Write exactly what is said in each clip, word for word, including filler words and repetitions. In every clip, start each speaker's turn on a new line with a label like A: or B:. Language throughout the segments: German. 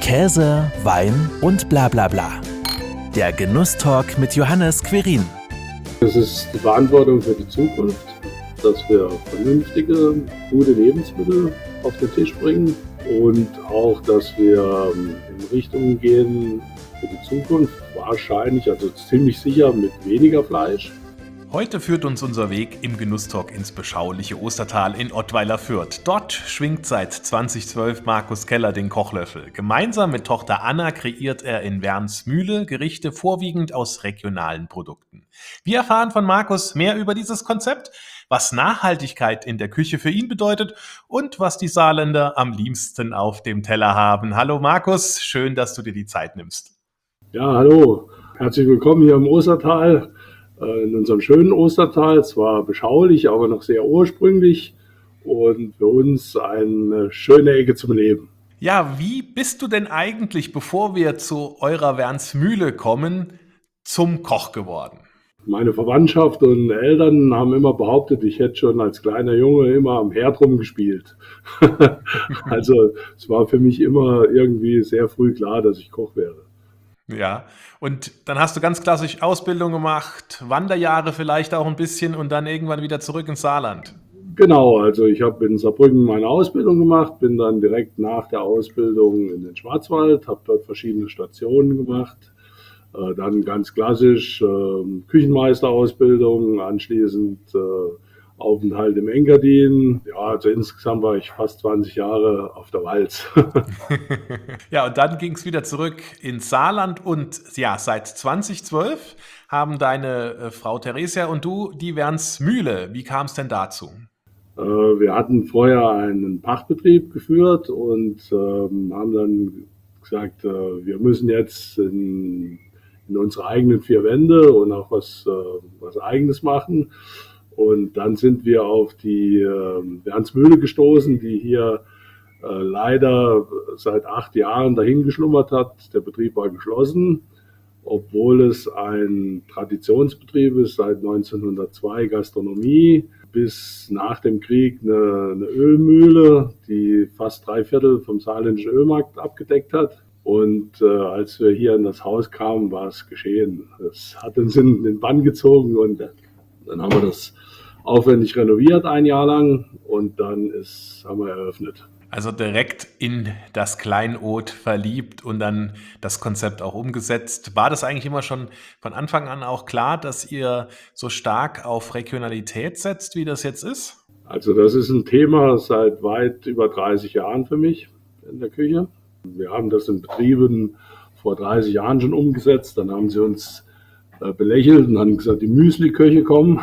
A: Käse, Wein und bla bla bla. Der Genusstalk mit Johannes Querin.
B: Es ist die Verantwortung für die Zukunft, dass wir vernünftige, gute Lebensmittel auf den Tisch bringen und auch, dass wir in Richtungen gehen für die Zukunft, wahrscheinlich, also ziemlich sicher mit weniger Fleisch.
C: Heute führt uns unser Weg im Genusstalk ins beschauliche Ostertal in Ottweiler-Fürth. Dort schwingt seit zweitausendzwölf Markus Keller den Kochlöffel. Gemeinsam mit Tochter Anna kreiert er in Wernsmühle Gerichte vorwiegend aus regionalen Produkten. Wir erfahren von Markus mehr über dieses Konzept, was Nachhaltigkeit in der Küche für ihn bedeutet und was die Saarländer am liebsten auf dem Teller haben. Hallo Markus, schön, dass du dir die Zeit nimmst.
B: Ja, hallo, herzlich willkommen hier im Ostertal. In unserem schönen Ostertal, zwar beschaulich, aber noch sehr ursprünglich und für uns eine schöne Ecke zum Leben.
C: Ja, wie bist du denn eigentlich, bevor wir zu eurer Wernsmühle kommen, zum Koch geworden?
B: Meine Verwandtschaft und Eltern haben immer behauptet, ich hätte schon als kleiner Junge immer am Herd rumgespielt. Also es war für mich immer irgendwie sehr früh klar, dass ich Koch wäre.
C: Ja, und dann hast du ganz klassisch Ausbildung gemacht, Wanderjahre vielleicht auch ein bisschen und dann irgendwann wieder zurück ins Saarland.
B: Genau, also ich habe in Saarbrücken meine Ausbildung gemacht, bin dann direkt nach der Ausbildung in den Schwarzwald, habe dort verschiedene Stationen gemacht, äh, dann ganz klassisch äh, Küchenmeisterausbildung, anschließend äh, Aufenthalt im Engadin. Ja, also insgesamt war ich fast zwanzig Jahre auf der Walz.
C: Ja, und dann ging es wieder zurück ins Saarland und ja, seit zweitausendzwölf haben deine äh, Frau Theresia und du die Wernsmühle. Wie kam es denn dazu?
B: Äh, wir hatten vorher einen Pachtbetrieb geführt und ähm, haben dann gesagt, äh, wir müssen jetzt in, in unsere eigenen vier Wände und auch was, äh, was Eigenes machen. Und dann sind wir auf die äh, Wernsmühle gestoßen, die hier äh, leider seit acht Jahren dahin geschlummert hat. Der Betrieb war geschlossen, obwohl es ein Traditionsbetrieb ist, seit neunzehnhundertzwei Gastronomie, bis nach dem Krieg eine, eine Ölmühle, die fast drei Viertel vom saarländischen Ölmarkt abgedeckt hat. Und äh, als wir hier in das Haus kamen, war es geschehen. Es hat uns in den Bann gezogen und dann haben wir das aufwendig renoviert ein Jahr lang und dann ist, haben wir eröffnet.
C: Also direkt in das Kleinod verliebt und dann das Konzept auch umgesetzt. War das eigentlich immer schon von Anfang an auch klar, dass ihr so stark auf Regionalität setzt, wie das jetzt ist?
B: Also das ist ein Thema seit weit über dreißig Jahren für mich in der Küche. Wir haben das in Betrieben vor dreißig Jahren schon umgesetzt. Dann haben sie uns belächelt und haben gesagt, die Müsli-Köche kommen.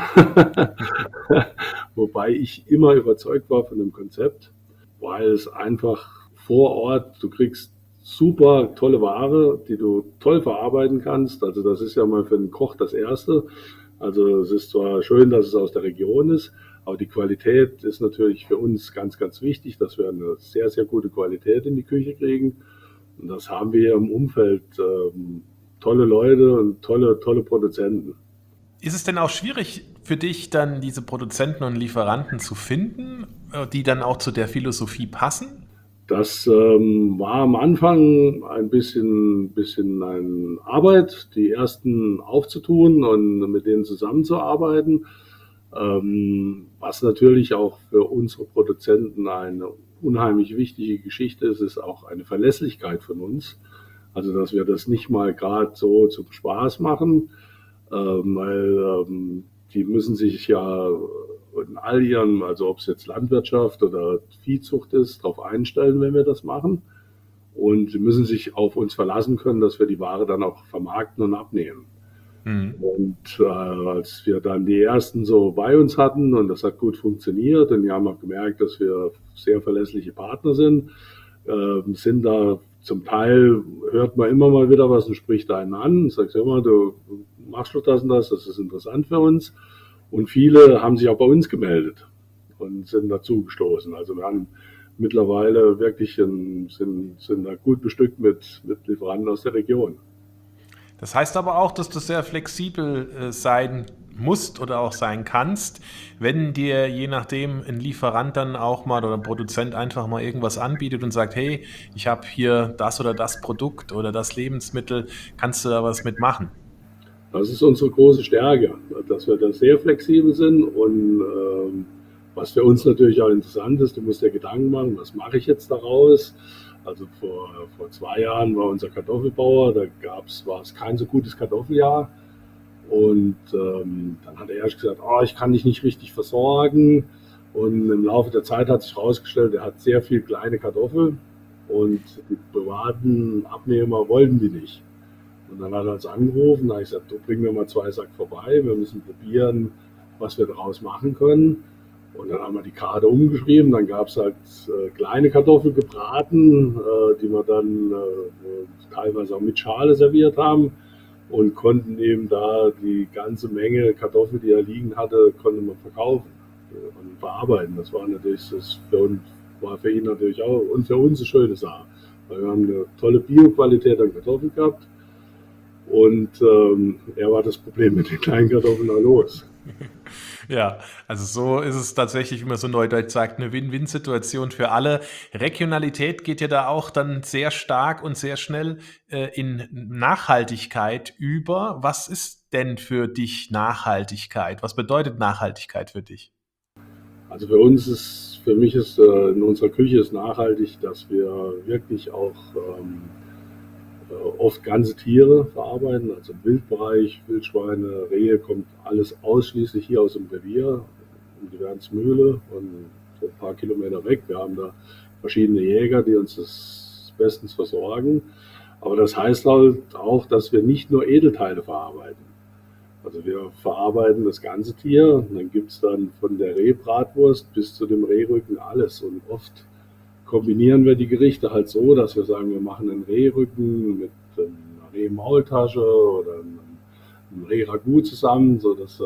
B: Wobei ich immer überzeugt war von dem Konzept, weil es einfach vor Ort, du kriegst super tolle Ware, die du toll verarbeiten kannst. Also das ist ja mal für den Koch das Erste. Also es ist zwar schön, dass es aus der Region ist, aber die Qualität ist natürlich für uns ganz, ganz wichtig, dass wir eine sehr, sehr gute Qualität in die Küche kriegen. Und das haben wir hier im Umfeld. Ähm, tolle Leute und tolle, tolle Produzenten.
C: Ist es denn auch schwierig für dich, dann diese Produzenten und Lieferanten zu finden, die dann auch zu der Philosophie passen?
B: Das ähm, war am Anfang ein bisschen, bisschen eine Arbeit, die ersten aufzutun und mit denen zusammenzuarbeiten, ähm, was natürlich auch für unsere Produzenten eine unheimlich wichtige Geschichte ist, ist auch eine Verlässlichkeit von uns. Also, dass wir das nicht mal gerade so zum Spaß machen, ähm, weil ähm, die müssen sich ja in all ihren, also ob es jetzt Landwirtschaft oder Viehzucht ist, darauf einstellen, wenn wir das machen. Und sie müssen sich auf uns verlassen können, dass wir die Ware dann auch vermarkten und abnehmen. Mhm. Und äh, als wir dann die ersten so bei uns hatten und das hat gut funktioniert und die haben auch gemerkt, dass wir sehr verlässliche Partner sind, äh, sind da zum Teil hört man immer mal wieder was und spricht einen an und sagt immer, du machst doch das und das, das ist interessant für uns. Und viele haben sich auch bei uns gemeldet und sind dazu gestoßen. Also wir haben mittlerweile wirklich ein, sind, sind da gut bestückt mit, mit Lieferanten aus der Region.
C: Das heißt aber auch, dass das sehr flexibel äh, sein musst oder auch sein kannst, wenn dir je nachdem ein Lieferant dann auch mal oder ein Produzent einfach mal irgendwas anbietet und sagt, hey, ich habe hier das oder das Produkt oder das Lebensmittel, kannst du da was mitmachen?
B: Das ist unsere große Stärke, dass wir da sehr flexibel sind und ähm, was für uns natürlich auch interessant ist, du musst dir Gedanken machen, was mache ich jetzt daraus? Also vor, vor zwei Jahren war unser Kartoffelbauer, da gab's, war es kein so gutes Kartoffeljahr und ähm, dann hat er erst gesagt, oh, ich kann dich nicht richtig versorgen und im Laufe der Zeit hat sich herausgestellt, er hat sehr viel kleine Kartoffeln und die privaten Abnehmer wollten die nicht. Und dann hat er uns angerufen, da habe ich gesagt, du bring mir mal zwei Sack vorbei, wir müssen probieren, was wir daraus machen können. Und dann haben wir die Karte umgeschrieben, dann gab es halt äh, kleine Kartoffeln gebraten, äh, die wir dann äh, teilweise auch mit Schale serviert haben und konnten eben da die ganze Menge Kartoffeln, die er liegen hatte, konnte man verkaufen äh, und verarbeiten. Das war natürlich das für uns, war für ihn natürlich auch und für uns eine schöne Sache. Weil wir haben eine tolle Bioqualität an Kartoffeln gehabt. Und ähm, er war das Problem mit den kleinen Kartoffeln auch los.
C: Ja, also so ist es tatsächlich, wie man so neudeutsch sagt, eine Win-Win-Situation für alle. Regionalität geht ja da auch dann sehr stark und sehr schnell äh, in Nachhaltigkeit über. Was ist denn für dich Nachhaltigkeit? Was bedeutet Nachhaltigkeit für dich?
B: Also für uns ist, für mich ist äh, in unserer Küche ist nachhaltig, dass wir wirklich auch ähm, oft ganze Tiere verarbeiten, also im Wildbereich, Wildschweine, Rehe, kommt alles ausschließlich hier aus dem Revier, um die Wernsmühle und so ein paar Kilometer weg. Wir haben da verschiedene Jäger, die uns das bestens versorgen. Aber das heißt halt auch, dass wir nicht nur Edelteile verarbeiten. Also wir verarbeiten das ganze Tier und dann gibt es dann von der Rehbratwurst bis zu dem Rehrücken alles. Und oft kombinieren wir die Gerichte halt so, dass wir sagen, wir machen einen Rehrücken mit einer Rehmaultasche oder einem Rehragout zusammen, sodass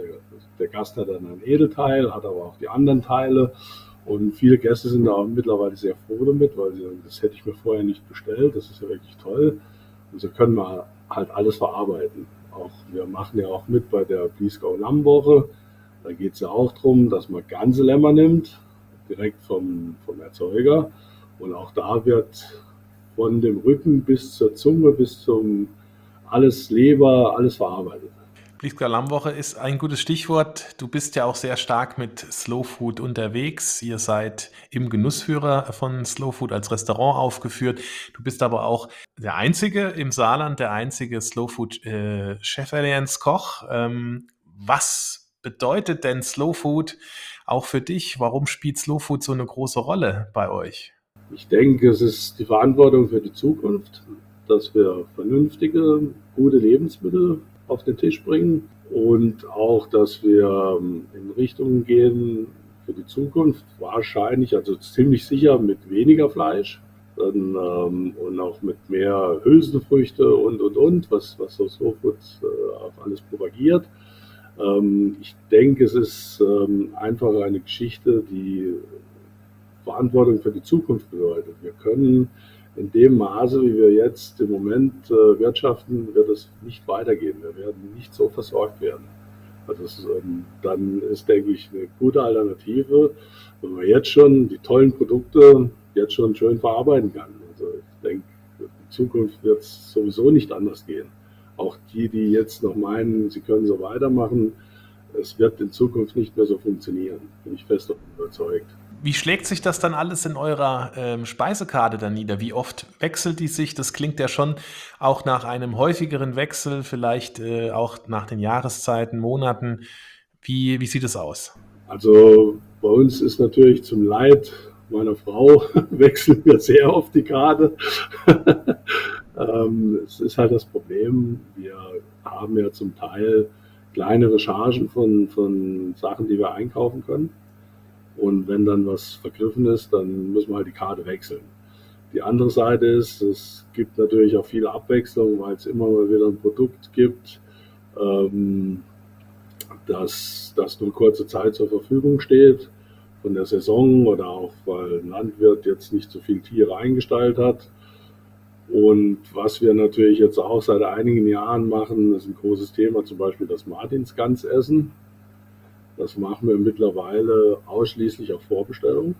B: der Gast hat dann ein Edelteil, hat aber auch die anderen Teile. Und viele Gäste sind da mittlerweile sehr froh damit, weil sie sagen, das hätte ich mir vorher nicht bestellt, das ist ja wirklich toll. Und so können wir halt alles verarbeiten. Auch, wir machen ja auch mit bei der Bliesgau Lammwoche. Da geht es ja auch darum, dass man ganze Lämmer nimmt, direkt vom, vom Erzeuger. Und auch da wird von dem Rücken bis zur Zunge, bis zum alles Leber, alles verarbeitet.
C: Bliesgau Lammwoche ist ein gutes Stichwort. Du bist ja auch sehr stark mit Slow Food unterwegs. Ihr seid im Genussführer von Slow Food als Restaurant aufgeführt. Du bist aber auch der einzige im Saarland, der einzige Slow Food äh, Chef-Allianz Koch. Ähm, was bedeutet denn Slow Food auch für dich? Warum spielt Slow Food so eine große Rolle bei euch?
B: Ich denke, es ist die Verantwortung für die Zukunft, dass wir vernünftige, gute Lebensmittel auf den Tisch bringen und auch, dass wir in Richtungen gehen für die Zukunft, wahrscheinlich, also ziemlich sicher mit weniger Fleisch dann, ähm, und auch mit mehr Hülsenfrüchte und, und, und, was, was so Slow Food äh, auf alles propagiert. Ähm, ich denke, es ist ähm, einfach eine Geschichte, die Verantwortung für die Zukunft bedeutet. Wir können in dem Maße, wie wir jetzt im Moment äh, wirtschaften, wird es nicht weitergehen. Wir werden nicht so versorgt werden. Also es, ähm, dann ist, denke ich, eine gute Alternative, wenn man jetzt schon die tollen Produkte jetzt schon schön verarbeiten kann. Also ich denke, in Zukunft wird es sowieso nicht anders gehen. Auch die, die jetzt noch meinen, sie können so weitermachen, es wird in Zukunft nicht mehr so funktionieren. Bin ich fest davon überzeugt.
C: Wie schlägt sich das dann alles in eurer ähm, Speisekarte dann nieder? Wie oft wechselt die sich? Das klingt ja schon auch nach einem häufigeren Wechsel, vielleicht äh, auch nach den Jahreszeiten, Monaten. Wie, wie sieht es aus?
B: Also bei uns ist natürlich zum Leid meiner Frau wechseln wir sehr oft die Karte. ähm, es ist halt das Problem, wir haben ja zum Teil kleinere Chargen von, von Sachen, die wir einkaufen können. Und wenn dann was vergriffen ist, dann müssen wir halt die Karte wechseln. Die andere Seite ist, es gibt natürlich auch viele Abwechslung, weil es immer mal wieder ein Produkt gibt, ähm, das, das nur kurze Zeit zur Verfügung steht von der Saison oder auch, weil ein Landwirt jetzt nicht so viele Tiere eingestellt hat. Und was wir natürlich jetzt auch seit einigen Jahren machen, ist ein großes Thema, zum Beispiel das Martinsgansessen. Das machen wir mittlerweile ausschließlich auf Vorbestellung,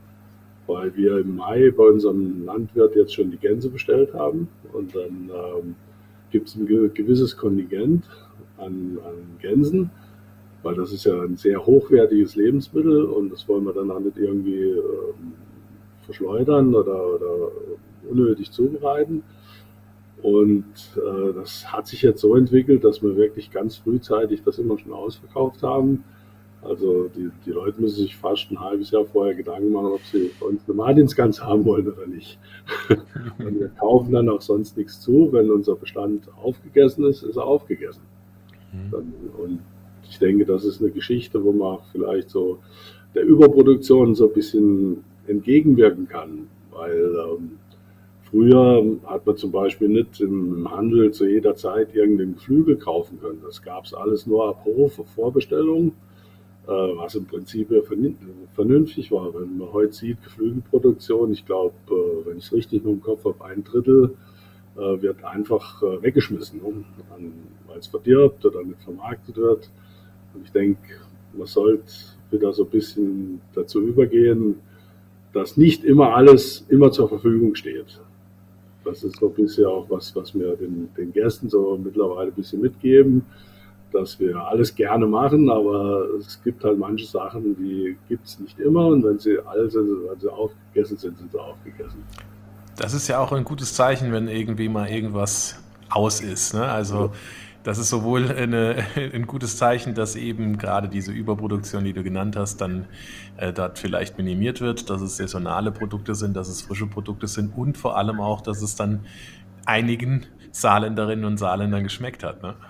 B: weil wir im Mai bei unserem Landwirt jetzt schon die Gänse bestellt haben. Und dann ähm, gibt es ein gewisses Kontingent an, an Gänsen, weil das ist ja ein sehr hochwertiges Lebensmittel und das wollen wir dann auch nicht irgendwie ähm, verschleudern oder, oder unnötig zubereiten. Und äh, das hat sich jetzt so entwickelt, dass wir wirklich ganz frühzeitig das immer schon ausverkauft haben. Also die, die Leute müssen sich fast ein halbes Jahr vorher Gedanken machen, ob sie bei uns eine Martinsgans haben wollen oder nicht. Und wir kaufen dann auch sonst nichts zu. Wenn unser Bestand aufgegessen ist, ist er aufgegessen. Dann, und ich denke, das ist eine Geschichte, wo man vielleicht so der Überproduktion so ein bisschen entgegenwirken kann. Weil ähm, früher hat man zum Beispiel nicht im Handel zu jeder Zeit irgendein Geflügel kaufen können. Das gab es alles nur ab Hof, auf Vorbestellung, äh, was im Prinzip ja vernünftig war. Wenn man heute sieht, Geflügelproduktion, ich glaube, äh, wenn ich es richtig noch im Kopf habe, ein Drittel äh, wird einfach äh, weggeschmissen, ne? Weil es verdirbt oder nicht vermarktet wird. Und ich denke, man sollte wieder so ein bisschen dazu übergehen, dass nicht immer alles immer zur Verfügung steht. Das ist so ein bisschen auch was, was wir den, den Gästen so mittlerweile ein bisschen mitgeben, dass wir alles gerne machen, aber es gibt halt manche Sachen, die gibt es nicht immer und wenn sie alle sind, wenn sie aufgegessen sind, sind sie aufgegessen.
C: Das ist ja auch ein gutes Zeichen, wenn irgendwie mal irgendwas aus ist, ne? Also das ist sowohl eine, ein gutes Zeichen, dass eben gerade diese Überproduktion, die du genannt hast, dann äh, dort vielleicht minimiert wird, dass es saisonale Produkte sind, dass es frische Produkte sind und vor allem auch, dass es dann einigen Saarländerinnen und Saarländern geschmeckt hat, ne?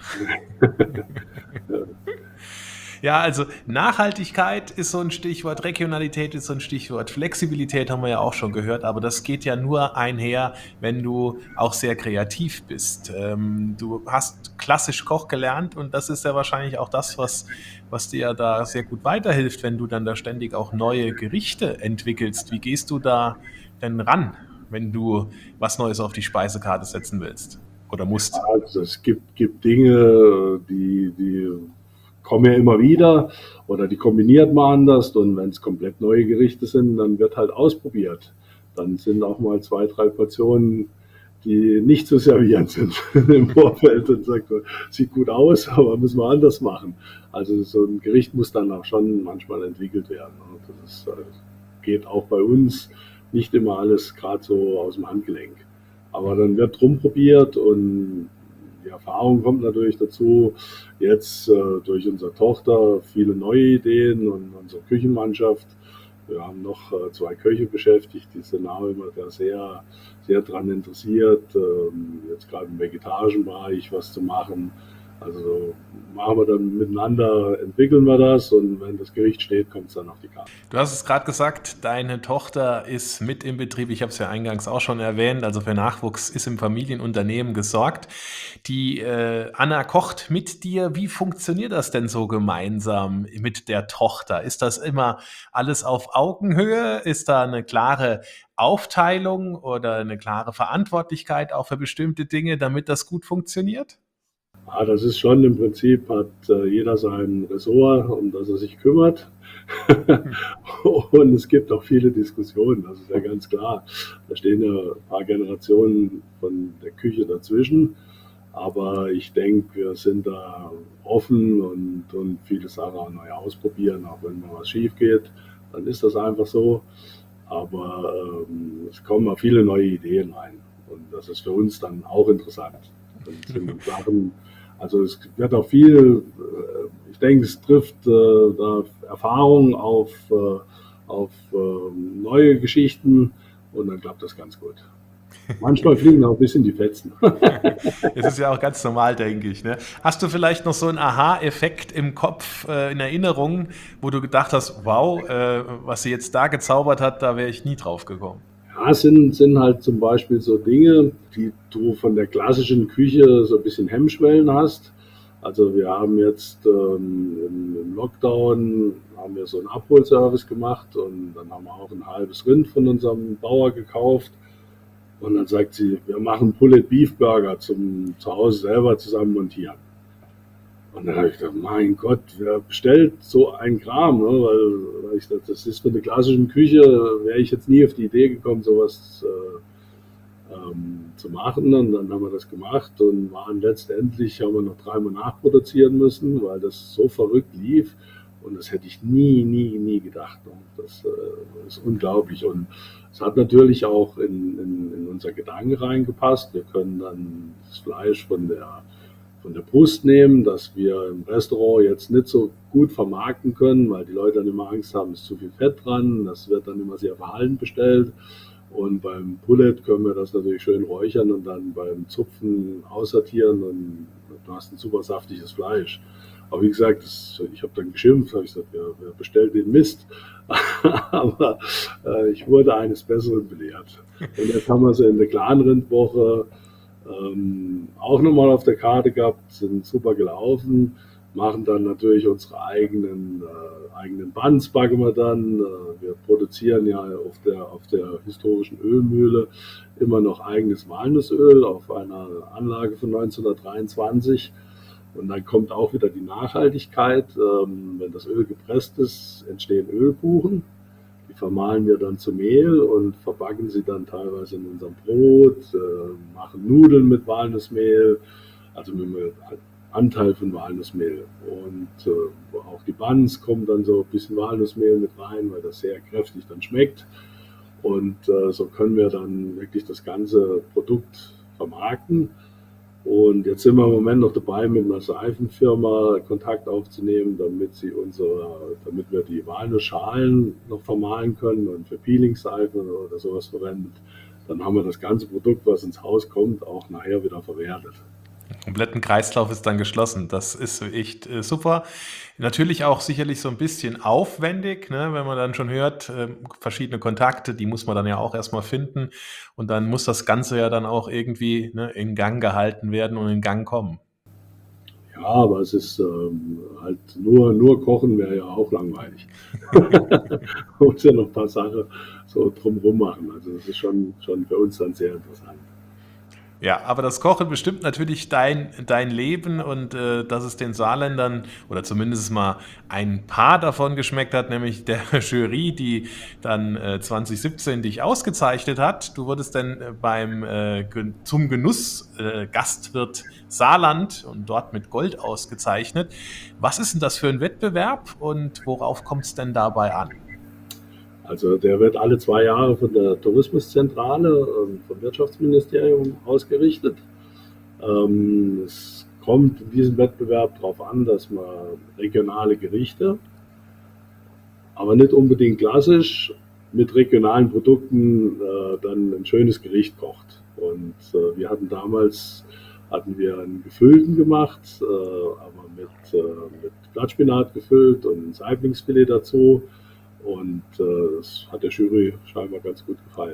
C: Ja, also Nachhaltigkeit ist so ein Stichwort, Regionalität ist so ein Stichwort, Flexibilität haben wir ja auch schon gehört, aber das geht ja nur einher, wenn du auch sehr kreativ bist. Ähm, du hast klassisch Koch gelernt und das ist ja wahrscheinlich auch das, was, was dir da sehr gut weiterhilft, wenn du dann da ständig auch neue Gerichte entwickelst. Wie gehst du da denn ran, wenn du was Neues auf die Speisekarte setzen willst oder musst?
B: Also es gibt, gibt Dinge, die, die kommen ja immer wieder oder die kombiniert man anders und wenn es komplett neue Gerichte sind, dann wird halt ausprobiert. Dann sind auch mal zwei, drei Portionen, die nicht zu servieren sind im Vorfeld und sagt, sieht gut aus, aber müssen wir anders machen. Also so ein Gericht muss dann auch schon manchmal entwickelt werden. Das ist, geht auch bei uns nicht immer alles gerade so aus dem Handgelenk. Aber dann wird rumprobiert und die Erfahrung kommt natürlich dazu, jetzt äh, durch unsere Tochter viele neue Ideen und unsere Küchenmannschaft. Wir haben noch äh, zwei Köche beschäftigt, die sind auch immer da sehr, sehr daran interessiert, ähm, jetzt gerade im vegetarischen Bereich was zu machen. Also machen wir dann miteinander, entwickeln wir das und wenn das Gericht steht, kommt es dann auf die Karte.
C: Du hast es gerade gesagt, deine Tochter ist mit im Betrieb. Ich habe es ja eingangs auch schon erwähnt. Also für Nachwuchs ist im Familienunternehmen gesorgt. Die äh, Anna kocht mit dir. Wie funktioniert das denn so gemeinsam mit der Tochter? Ist das immer alles auf Augenhöhe? Ist da eine klare Aufteilung oder eine klare Verantwortlichkeit auch für bestimmte Dinge, damit das gut funktioniert?
B: Ja, das ist schon im Prinzip, hat äh, jeder sein Ressort, um das er sich kümmert. Und es gibt auch viele Diskussionen, das ist ja ganz klar. Da stehen ja ein paar Generationen von der Küche dazwischen. Aber ich denke, wir sind da offen und, und viele Sachen auch neu ausprobieren. Auch wenn mal was schief geht, dann ist das einfach so. Aber ähm, es kommen auch viele neue Ideen rein. Und das ist für uns dann auch interessant. Das sind Sachen, also es wird auch viel, ich denke, es trifft äh, da Erfahrung auf, äh, auf äh, neue Geschichten und dann klappt das ganz gut. Manchmal fliegen auch ein bisschen die Fetzen.
C: Das ist ja auch ganz normal, denke ich. Ne? Hast du vielleicht noch so einen Aha-Effekt im Kopf, äh, in Erinnerung, wo du gedacht hast, wow, äh, was sie jetzt da gezaubert hat, da wäre ich nie drauf gekommen?
B: Ja, es sind, sind halt zum Beispiel so Dinge, die du von der klassischen Küche so ein bisschen Hemmschwellen hast. Also wir haben jetzt ähm, im, im Lockdown haben wir so einen Abholservice gemacht und dann haben wir auch ein halbes Rind von unserem Bauer gekauft. Und dann sagt sie, wir machen Pulled Beef Burger zum zu Hause selber zusammen montieren. Und dann habe ich gedacht, mein Gott, wer bestellt so einen Kram? Ne? Weil, weil ich dachte, das ist für eine klassische Küche, wäre ich jetzt nie auf die Idee gekommen, sowas äh, ähm, zu machen. Und dann haben wir das gemacht und waren letztendlich, haben wir noch dreimal nachproduzieren müssen, weil das so verrückt lief. Und das hätte ich nie, nie, nie gedacht. Ne? Das äh, ist unglaublich. Und es hat natürlich auch in, in, in unser Gedanken reingepasst. Wir können dann das Fleisch von der von der Brust nehmen, dass wir im Restaurant jetzt nicht so gut vermarkten können, weil die Leute dann immer Angst haben, es ist zu viel Fett dran. Das wird dann immer sehr verhalten bestellt. Und beim Pullet können wir das natürlich schön räuchern und dann beim Zupfen aussortieren und du hast ein super saftiges Fleisch. Aber wie gesagt, das, ich habe dann geschimpft, habe ich gesagt, wer, wer bestellt den Mist? Aber äh, ich wurde eines Besseren belehrt. Und jetzt haben wir so in der Clanrindwoche Ähm, auch nochmal auf der Karte gehabt, sind super gelaufen, machen dann natürlich unsere eigenen, äh, eigenen Buns, backen wir dann. Äh, wir produzieren ja auf der, auf der historischen Ölmühle immer noch eigenes Walnussöl auf einer Anlage von neunzehnhundertdreiundzwanzig. Und dann kommt auch wieder die Nachhaltigkeit. Ähm, wenn das Öl gepresst ist, entstehen Ölkuchen. Die vermahlen wir dann zu Mehl und verbacken sie dann teilweise in unserem Brot, äh, machen Nudeln mit Walnussmehl, also mit einem Anteil von Walnussmehl. Und äh, auch die Buns kommen dann so ein bisschen Walnussmehl mit rein, weil das sehr kräftig dann schmeckt. Und äh, so können wir dann wirklich das ganze Produkt vermarkten. Und jetzt sind wir im Moment noch dabei, mit einer Seifenfirma Kontakt aufzunehmen, damit sie unsere, damit wir die Walnussschalen noch vermahlen können und für Peelingseife oder sowas verwendet. Dann haben wir das ganze Produkt, was ins Haus kommt, auch nachher wieder verwertet.
C: Kompletten Kreislauf ist dann geschlossen. Das ist echt äh, super. Natürlich auch sicherlich so ein bisschen aufwendig, ne, wenn man dann schon hört, äh, verschiedene Kontakte, die muss man dann ja auch erstmal finden. Und dann muss das Ganze ja dann auch irgendwie, ne, in Gang gehalten werden und in Gang kommen.
B: Ja, aber es ist ähm, halt nur, nur Kochen wäre ja auch langweilig. Man muss ja noch ein paar Sachen so drumherum machen. Also das ist schon, schon für uns dann sehr interessant.
C: Ja, aber das Kochen bestimmt natürlich dein, dein Leben und äh, dass es den Saarländern oder zumindest mal ein paar davon geschmeckt hat, nämlich der Jury, die dann äh, zwanzig siebzehn dich ausgezeichnet hat. Du wurdest dann äh, beim äh, Gen- zum Genuss äh, Gastwirt Saarland und dort mit Gold ausgezeichnet. Was ist denn das für ein Wettbewerb und worauf kommt es denn dabei an?
B: Also der wird alle zwei Jahre von der Tourismuszentrale, ähm, vom Wirtschaftsministerium ausgerichtet. Ähm, es kommt in diesem Wettbewerb darauf an, dass man regionale Gerichte, aber nicht unbedingt klassisch, mit regionalen Produkten äh, dann ein schönes Gericht kocht. Und äh, wir hatten damals hatten wir einen gefüllten gemacht, äh, aber mit, äh, mit Blattspinat gefüllt und ein Saiblingsfilet dazu. Und äh, das hat der Jury scheinbar ganz gut gefallen.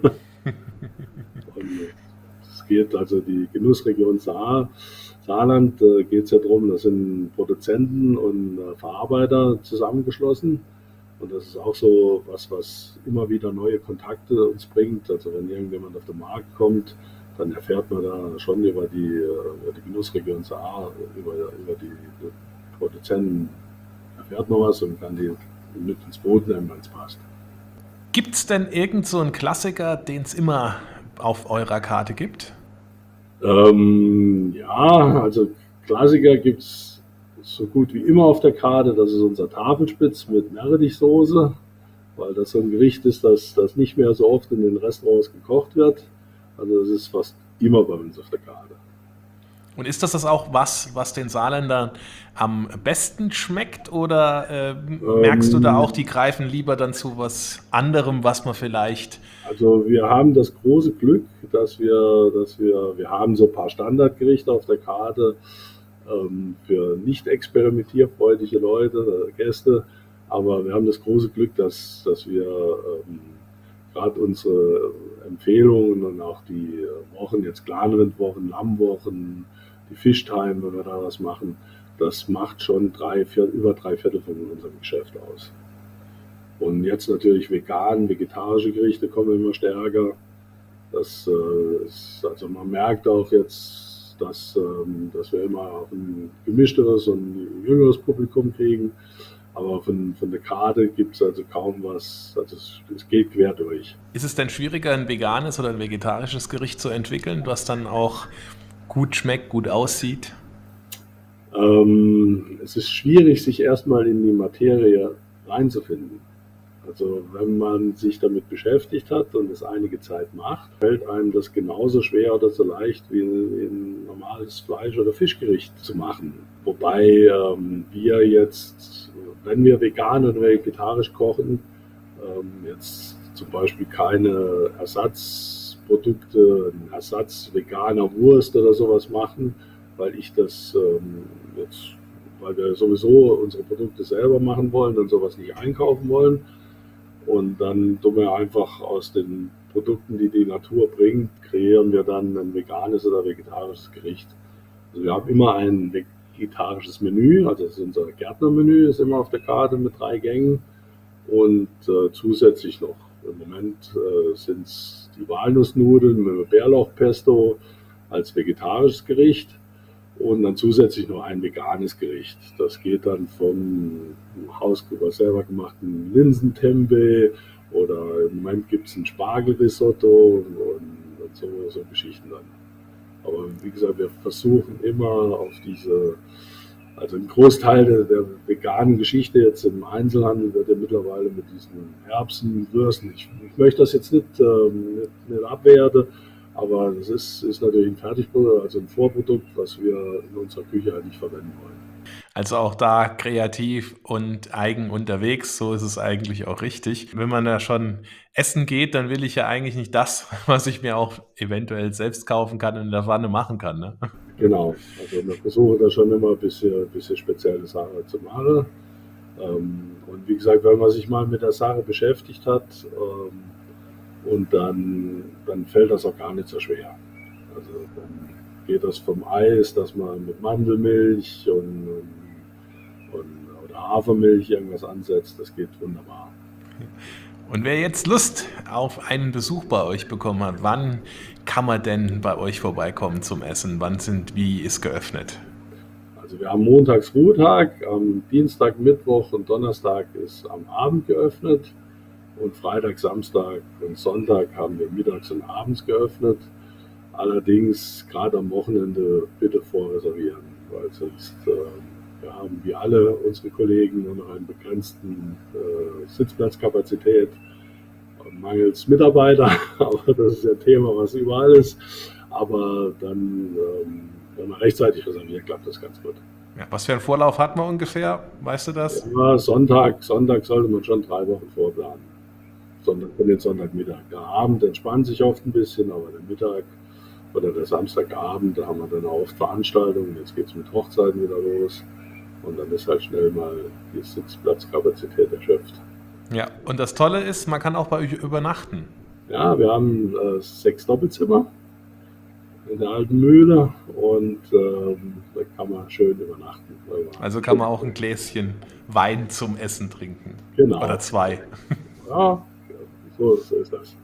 B: Und es geht also die Genussregion Saar, Saarland, äh, geht es ja darum, da sind Produzenten und äh, Verarbeiter zusammengeschlossen. Und das ist auch so was, was immer wieder neue Kontakte uns bringt. Also wenn irgendjemand auf den Markt kommt, dann erfährt man da schon über die, äh, über die Genussregion Saar, über, über die, die Produzenten erfährt man was und kann die mit ins Boot nehmen, wenn es passt.
C: Gibt es denn irgend so einen Klassiker, den es immer auf eurer Karte gibt?
B: Ähm, ja, also Klassiker gibt es so gut wie immer auf der Karte. Das ist unser Tafelspitz mit Meerrettichsoße, weil das so ein Gericht ist, das, das nicht mehr so oft in den Restaurants gekocht wird. Also das ist fast immer bei uns auf der Karte.
C: Und ist das das auch was, was den Saarländern am besten schmeckt oder äh, merkst du da auch, die greifen lieber dann zu was anderem, was man vielleicht...
B: Also wir haben das große Glück, dass wir, dass wir, wir haben so ein paar Standardgerichte auf der Karte ähm, für nicht experimentierfreudige Leute, äh, Gäste, aber wir haben das große Glück, dass, dass wir ähm, gerade unsere Empfehlungen und auch die Wochen, jetzt Clanrindwochen, Lammwochen, die Fischtime, wenn wir da was machen, das macht schon drei, vier, über drei Viertel von unserem Geschäft aus. Und jetzt natürlich vegan, vegetarische Gerichte kommen immer stärker. Das äh, ist, also man merkt auch jetzt, dass, ähm, dass wir immer auch ein gemischteres und ein jüngeres Publikum kriegen. Aber von, von der Karte gibt es also kaum was. Also es, es geht quer durch.
C: Ist es denn schwieriger, ein veganes oder ein vegetarisches Gericht zu entwickeln, was dann auch gut schmeckt, gut aussieht?
B: Ähm, es ist schwierig, sich erstmal in die Materie reinzufinden. Also wenn man sich damit beschäftigt hat und es einige Zeit macht, fällt einem das genauso schwer oder so leicht wie ein normales Fleisch- oder Fischgericht zu machen. Wobei ähm, wir jetzt, wenn wir vegan oder vegetarisch kochen, ähm, jetzt zum Beispiel keine Ersatzprodukte, einen Ersatz veganer Wurst oder sowas machen, weil ich das ähm, jetzt, weil wir sowieso unsere Produkte selber machen wollen und sowas nicht einkaufen wollen. Und dann tun wir einfach aus den Produkten, die die Natur bringt, kreieren wir dann ein veganes oder vegetarisches Gericht. Also wir haben immer ein vegetarisches Menü, also das ist unser Gärtnermenü, ist immer auf der Karte mit drei Gängen. Und äh, zusätzlich noch, im Moment äh, sind es die Walnussnudeln mit Bärlauchpesto als vegetarisches Gericht. Und dann zusätzlich noch ein veganes Gericht. Das geht dann vom Haus selber gemachten Linsentempeh oder im Moment gibt es ein Spargelrisotto und, und so, so Geschichten dann. Aber wie gesagt, wir versuchen immer auf diese, also ein Großteil der, der veganen Geschichte jetzt im Einzelhandel wird ja mittlerweile mit diesen Erbsen, Würsten, ich, ich möchte das jetzt nicht, ähm, nicht, nicht abwerten, aber das ist, ist natürlich ein Fertigprodukt, also ein Vorprodukt, was wir in unserer Küche eigentlich verwenden wollen.
C: Also auch da kreativ und eigen unterwegs, so ist es eigentlich auch richtig. Wenn man da schon essen geht, dann will ich ja eigentlich nicht das, was ich mir auch eventuell selbst kaufen kann und in der Pfanne machen kann. Ne?
B: Genau, also wir versuchen da schon immer ein bisschen, bisschen spezielle Sachen zu machen. Ähm, und wie gesagt, wenn man sich mal mit der Sache beschäftigt hat, ähm, und dann, dann fällt das auch gar nicht so schwer. Also dann geht das vom Eis, dass man mit Mandelmilch und, und, oder Hafermilch irgendwas ansetzt, das geht wunderbar.
C: Und wer jetzt Lust auf einen Besuch bei euch bekommen hat, wann kann man denn bei euch vorbeikommen zum Essen? Wann sind, wie ist geöffnet?
B: Also wir haben montags Ruhetag, am Dienstag, Mittwoch und Donnerstag ist am Abend geöffnet. Und Freitag, Samstag und Sonntag haben wir mittags und abends geöffnet. Allerdings gerade am Wochenende bitte vorreservieren, weil sonst äh, wir haben wie alle unsere Kollegen nur noch einen begrenzten äh, Sitzplatzkapazität mangels Mitarbeiter. Aber das ist ja ein Thema, was überall ist. Aber dann, ähm, wenn man rechtzeitig reserviert, klappt das ganz gut.
C: Ja, was für einen Vorlauf hat man ungefähr? Weißt du das?
B: Ja, Sonntag, Sonntag sollte man schon drei Wochen vorplanen. Sonntag für den Sonntagmittag. Der Abend entspannt sich oft ein bisschen, aber der Mittag oder der Samstagabend, da haben wir dann auch oft Veranstaltungen. Jetzt geht es mit Hochzeiten wieder los und dann ist halt schnell mal die Sitzplatzkapazität erschöpft.
C: Ja, und das Tolle ist, man kann auch bei euch übernachten.
B: Ja, wir haben äh, sechs Doppelzimmer in der alten Mühle und ähm, da kann man schön übernachten.
C: Also kann man auch ein Gläschen Wein zum Essen trinken.
B: Genau.
C: Oder zwei.
B: Ja, so, so ist das.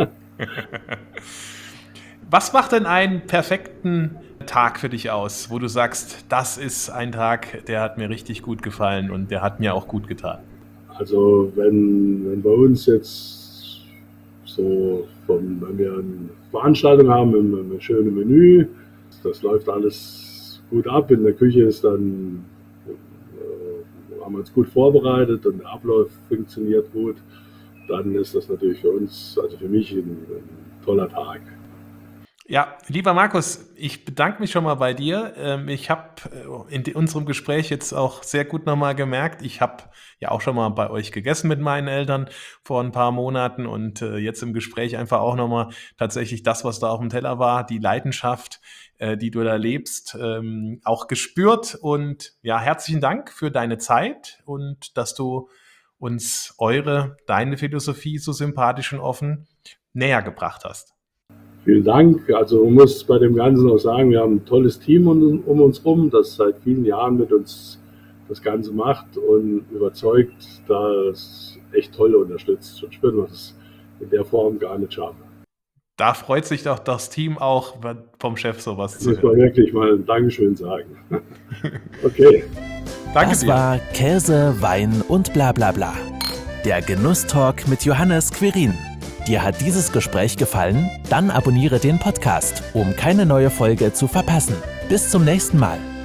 C: Was macht denn einen perfekten Tag für dich aus, wo du sagst, das ist ein Tag, der hat mir richtig gut gefallen und der hat mir auch gut getan?
B: Also wenn, wenn bei uns jetzt so, vom, wenn wir eine Veranstaltung haben mit einem schönen Menü, das läuft alles gut ab, in der Küche ist dann, äh, haben wir uns gut vorbereitet und der Ablauf funktioniert gut, dann ist das natürlich für uns, also für mich ein, ein toller Tag.
C: Ja, lieber Markus, ich bedanke mich schon mal bei dir. Ich habe in unserem Gespräch jetzt auch sehr gut nochmal gemerkt, ich habe ja auch schon mal bei euch gegessen mit meinen Eltern vor ein paar Monaten und jetzt im Gespräch einfach auch nochmal tatsächlich das, was da auf dem Teller war, die Leidenschaft, die du da lebst, auch gespürt. Und ja, herzlichen Dank für deine Zeit und dass du uns eure, deine Philosophie so sympathisch und offen näher gebracht hast.
B: Vielen Dank. Also man muss bei dem Ganzen auch sagen, wir haben ein tolles Team um, um uns rum, das seit vielen Jahren mit uns das Ganze macht und überzeugt, da es echt toll unterstützt. Sonst würden wir das in der Form gar nicht schaffen.
C: Da freut sich doch das Team auch, vom Chef sowas zu
B: hören. Das muss man wirklich mal ein Dankeschön sagen. Okay.
C: Danke
A: das
C: dir.
A: war Käse, Wein und bla bla bla. Der Genusstalk mit Johannes Quirin. Dir hat dieses Gespräch gefallen? Dann abonniere den Podcast, um keine neue Folge zu verpassen. Bis zum nächsten Mal.